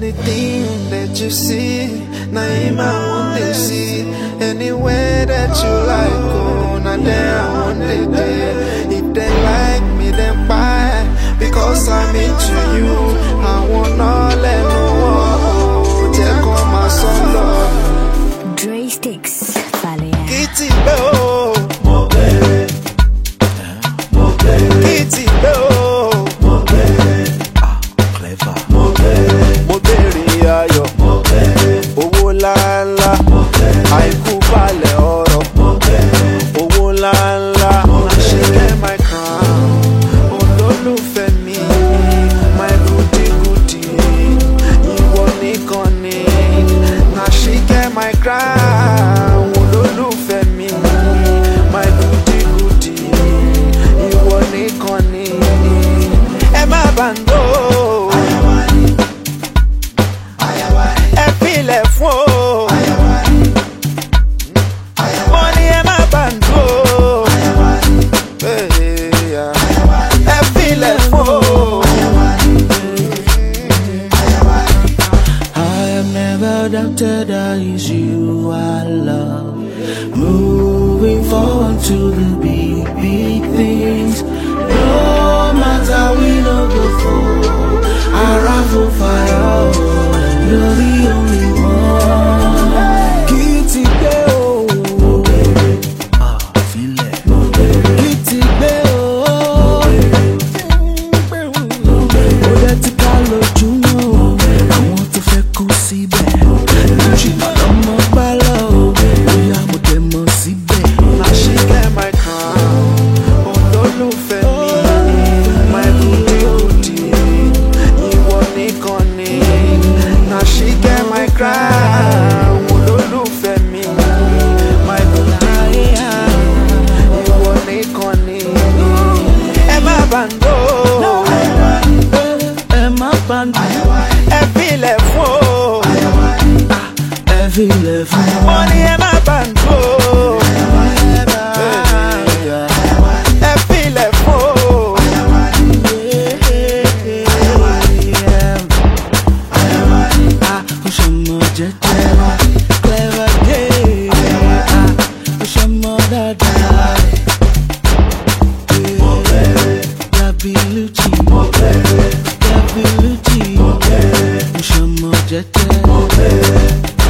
Anything that you see, now in my want to see. Anywhere that you like, go, now there I want to do. If they like me, then buy, because I'm into you. I want all and no one. Take on my solo. Dre Sticks, Valia. Kitty Bo, Kitty Bo, Clever. mo bèrè ayọ̀, owó ńláńlá, àìkú balẹ̀ ọ̀rọ̀, owó ńláńlá. Na she get my crown, olólùfẹ́ mi, my goody goody, ìwọ nìkan ni. Na she get my crown, olólùfẹ́ mi, my goody goody, ìwọ nìkan ni. Ẹ má bàndó. Doubted that is you I love. Moving forward to the big, big things. No matter we no go for, I raffle fire. You're the only one. Kitty Bell, feel it. Kitty Bell, let it follow you know. I want to feel cool, see back. Now she get my crown, olólùfẹ́ mi, my goody goody, ìwọ nìkan ni. Now she get my crown, olólùfẹ́ mi, my goody goody, ìwọ nìkan ni. Ẹ má bàndó, ẹ má bàndó, ẹ filẹ̀ fún o. Filẹ̀ fún o. Mo ní ẹ má bàndó. Clever day, Gabi Lucci,